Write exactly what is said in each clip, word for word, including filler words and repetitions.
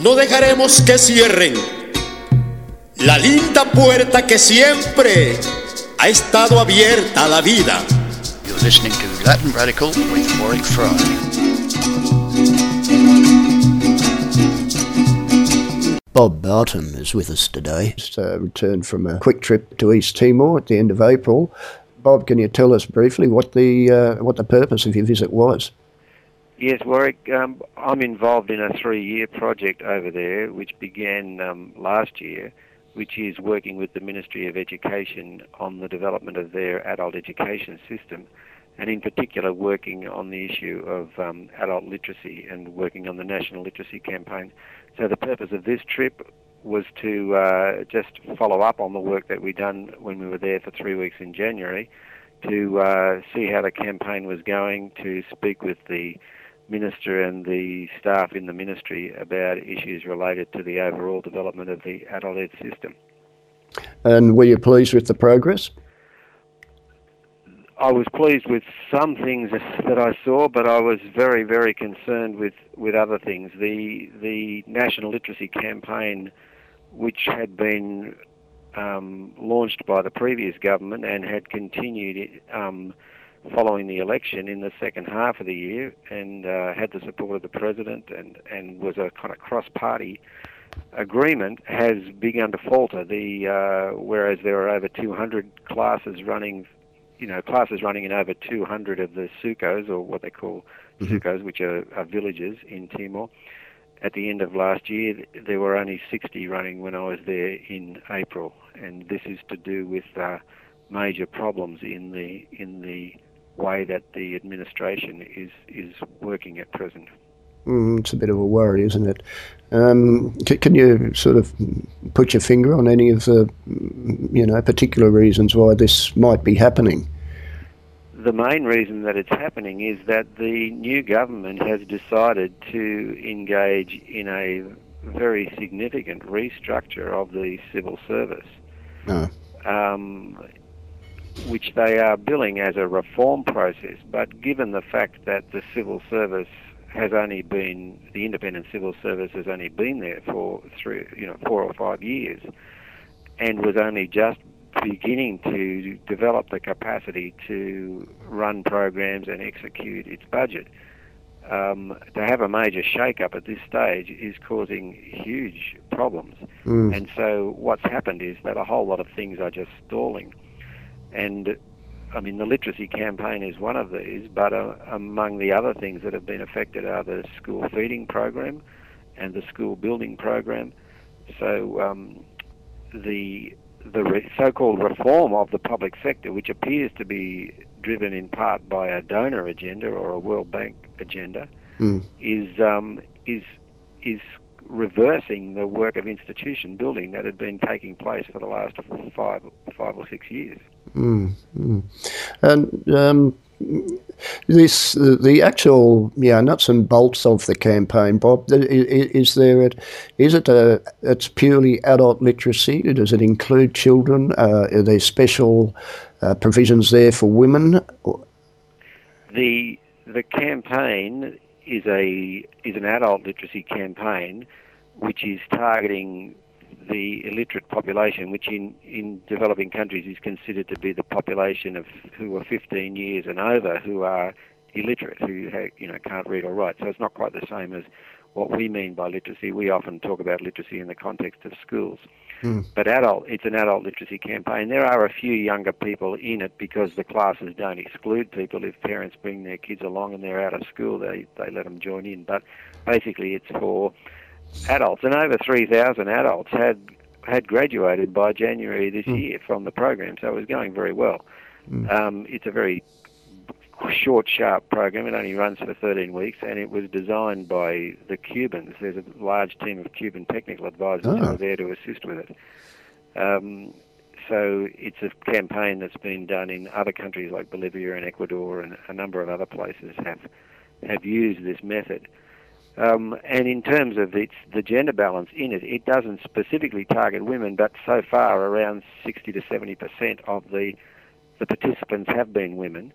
No dejaremos que cierren la linda puerta que siempre ha estado abierta a la vida. You're listening to Latin Radical with Warwick Fry. Bob Barton is with us today. He's uh, returned from a quick trip to East Timor at the end of April. Bob, can you tell us briefly what the uh, what the purpose of your visit was? Yes, Warwick, um, I'm involved in a three-year project over there, which began um, last year, which is working with the Ministry of Education on the development of their adult education system, and in particular working on the issue of um, adult literacy and working on the National Literacy Campaign. So the purpose of this trip was to uh, just follow up on the work that we'd done when we were there for three weeks in January, to uh, see how the campaign was going, to speak with the Minister and the staff in the Ministry about issues related to the overall development of the adult ed system. And were you pleased with the progress? I was pleased with some things that I saw, but I was very, very concerned with, with other things. The the National Literacy Campaign, which had been um, launched by the previous government and had continued um, following the election in the second half of the year, and uh, had the support of the President and, and was a kind of cross-party agreement, has begun to falter. The uh, whereas there are over two hundred classes running, you know, classes running in over two hundred of the SUCOs, or what they call mm-hmm. SUCOs, which are, are villages in Timor. At the end of last year, there were only sixty running when I was there in April, and this is to do with uh, major problems in the in the way that the administration is is working at present. Mm, it's a bit of a worry, isn't it? Um, c- can you sort of put your finger on any of the, you know, particular reasons why this might be happening? The main reason that it's happening is that the new government has decided to engage in a very significant restructure of the civil service. Oh. Um, which they are billing as a reform process, but given the fact that the civil service has only been, the independent civil service has only been there for three, you know, four or five years, and was only just beginning to develop the capacity to run programs and execute its budget, um, to have a major shake-up at this stage is causing huge problems. Mm. And so what's happened is that a whole lot of things are just stalling. And, I mean, the literacy campaign is one of these, but uh, among the other things that have been affected are the school feeding program and the school building program. So um, the the re- so-called reform of the public sector, which appears to be driven in part by a donor agenda or a World Bank agenda, mm. is um, is is reversing the work of institution building that had been taking place for the last five five or six years. Mm, mm. And um, this uh, the actual yeah nuts and bolts of the campaign, Bob. Is, is there a, is it a it's purely adult literacy? Does it include children? Uh, are there special uh, provisions there for women? The the campaign is a is an adult literacy campaign, which is targeting the illiterate population, which in, in developing countries is considered to be the population of who are fifteen years and over, who are illiterate, who ha- you know can't read or write. So it's not quite the same as what we mean by literacy. We often talk about literacy in the context of schools. Mm. But adult, it's an adult literacy campaign. There are a few younger people in it because the classes don't exclude people. If parents bring their kids along and they're out of school, they, they let them join in. But basically it's for adults, and over three thousand adults had had graduated by January this mm. year from the program, so it was going very well. Mm. Um, it's a very short, sharp program. It only runs for thirteen weeks, and it was designed by the Cubans. There's a large team of Cuban technical advisors oh. who are there to assist with it. Um, so it's a campaign that's been done in other countries like Bolivia and Ecuador, and a number of other places have have used this method. Um, and in terms of its, the gender balance in it, it doesn't specifically target women, but so far around sixty to seventy percent of the the participants have been women.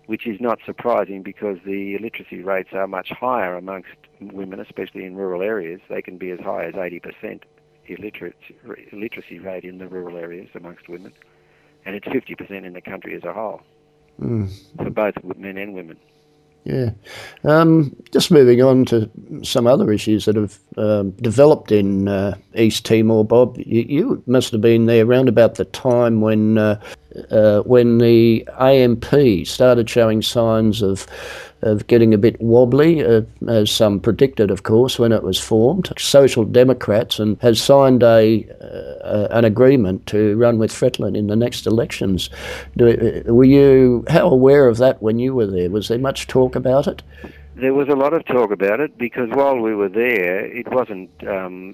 which is not surprising because the illiteracy rates are much higher amongst women, especially in rural areas. They can be as high as eighty percent illiteracy, illiteracy rate in the rural areas amongst women, and it's fifty percent in the country as a whole, mm. for both men and women. Yeah. Um, just moving on to some other issues that have um, developed in uh, East Timor, Bob. You, you must have been there around about the time when uh, uh, when the A M P started showing signs of of getting a bit wobbly, uh, as some predicted, of course, when it was formed. Social Democrats and has signed a uh, an agreement to run with Fretlin in the next elections. Do, were you how aware of that when you were there? Was there much talk about it? There was a lot of talk about it because while we were there, it wasn't um,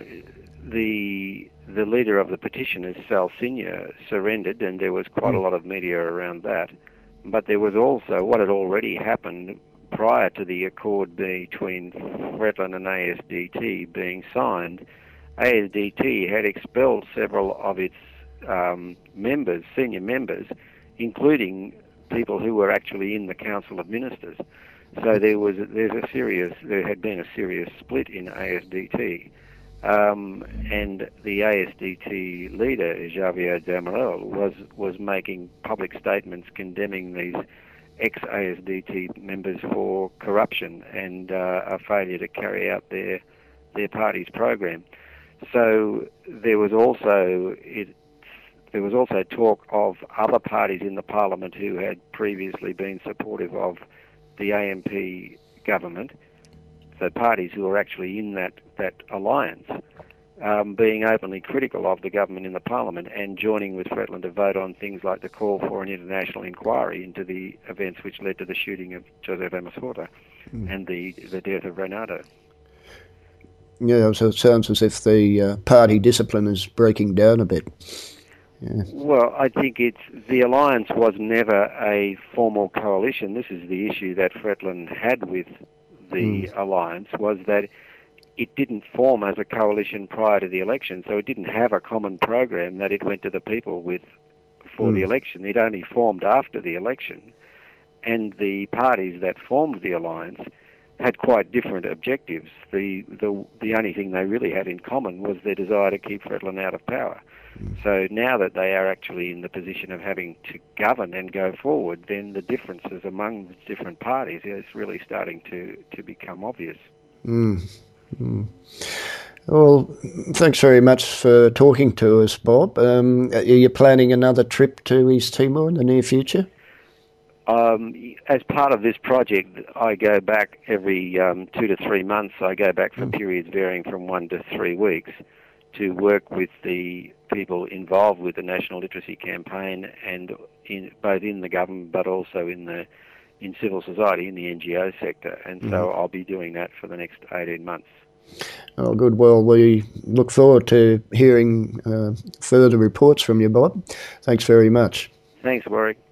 the the leader of the petitioners, Sal Signa, surrendered, and there was quite mm. a lot of media around that. But there was also what had already happened prior to the accord between Fretlin and A S D T being signed. A S D T had expelled several of its um, members, senior members, including people who were actually in the Council of Ministers. So there was there's a serious there had been a serious split in A S D T, um, and the A S D T leader Javier Damirel was was making public statements condemning these ex-A S D T members for corruption and uh, a failure to carry out their their party's program. So there was also it. There was also talk of other parties in the parliament who had previously been supportive of the A M P government, so parties who were actually in that, that alliance, um, being openly critical of the government in the parliament and joining with Fretlin to vote on things like the call for an international inquiry into the events which led to the shooting of José Ramos Horta mm. and the, the death of Renato. Yeah, so it sounds as if the uh, party discipline is breaking down a bit. Yeah. Well, I think it's the alliance was never a formal coalition. This is the issue that Fretlin had with the mm. alliance, was that it didn't form as a coalition prior to the election, so it didn't have a common program that it went to the people with for mm. the election. It only formed after the election, and the parties that formed the alliance had quite different objectives. The the the only thing they really had in common was their desire to keep Fretlin out of power. So now that they are actually in the position of having to govern and go forward, then the differences among the different parties is really starting to, to become obvious. Mm. Mm. Well, thanks very much for talking to us, Bob. Um, are you planning another trip to East Timor in the near future? Um, as part of this project, I go back every um, two to three months. I go back for mm. periods varying from one to three weeks to work with the people involved with the National Literacy Campaign, and in, both in the government but also in the in civil society, in the N G O sector. And so mm-hmm. I'll be doing that for the next eighteen months. Oh, good. Well, we look forward to hearing uh, further reports from you, Bob. Thanks very much. Thanks, Warwick.